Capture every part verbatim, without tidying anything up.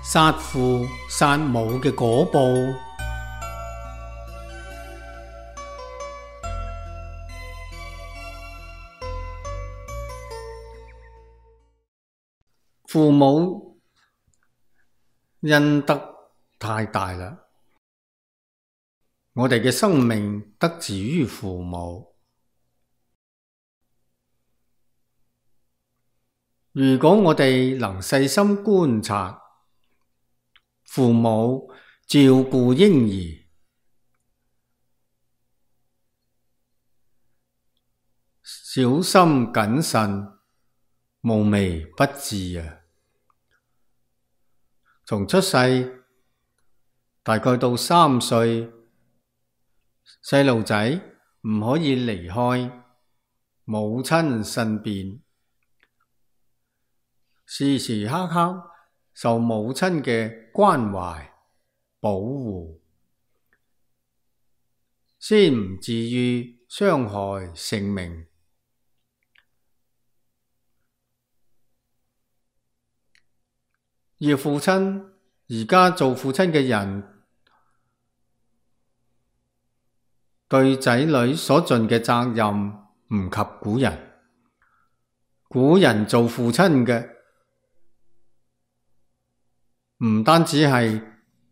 殺父殺母嘅果報。父母恩德太大啦，我哋嘅生命得自於父母。如果我哋能細心觀察父母照顧嬰兒，小心謹慎，無微不至啊！從出世大概到三歲，細路仔唔可以離開母親身邊，時時刻刻受母親嘅關懷保護，先唔至於傷害性命。而父親，而家做父親嘅人對仔女所盡嘅責任唔及古人。古人做父親嘅唔單止係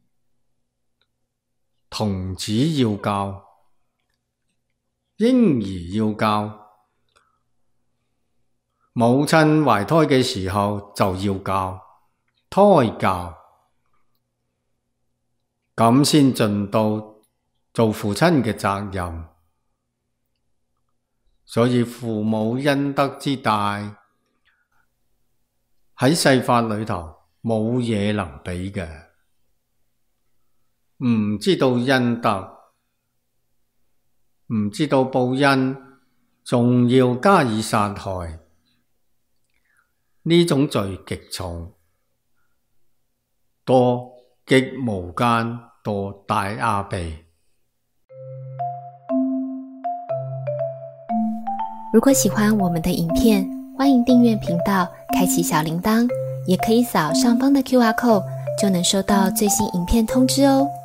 童子要教，嬰兒要教，母親懷胎嘅時候就要教。胎教，咁先盡到做父親嘅責任。所以父母恩德之大，喺世法裏頭冇嘢能比嘅。唔知道恩德，唔知道報恩，仲要加以殺害，呢種罪極重。墮極無間，墮大阿鼻。 如果喜歡我們的影片，歡迎訂閱頻道，開啟小鈴鐺，也可以掃上方的 Q R code，就能收到最新影片通知哦。